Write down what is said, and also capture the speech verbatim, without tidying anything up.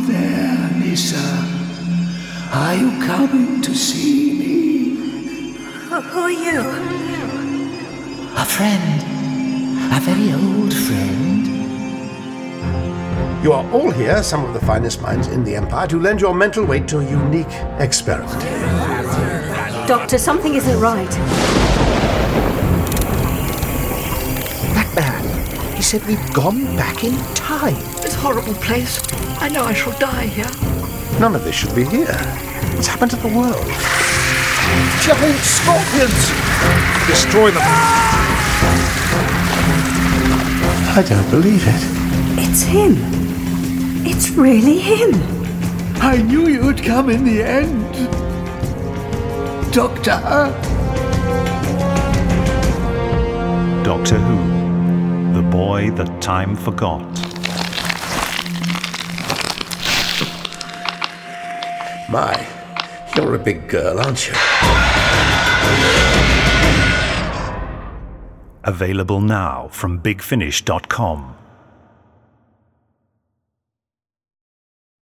there, Nissa? Are you coming to see me? Who, who are you? A friend. A very old friend. You are all here, some of the finest minds in the Empire, to lend your mental weight to a unique experiment. Doctor, something isn't right. That man, he said we'd gone back in time. This horrible place. I know I shall die here. None of this should be here. What's happened to the world? Giant scorpions! Destroy them! I don't believe it. It's him. It's really him. I knew you'd come in the end. Doctor. Doctor Who, the boy that time forgot. My, you're a big girl, aren't you? Available now from big finish dot com.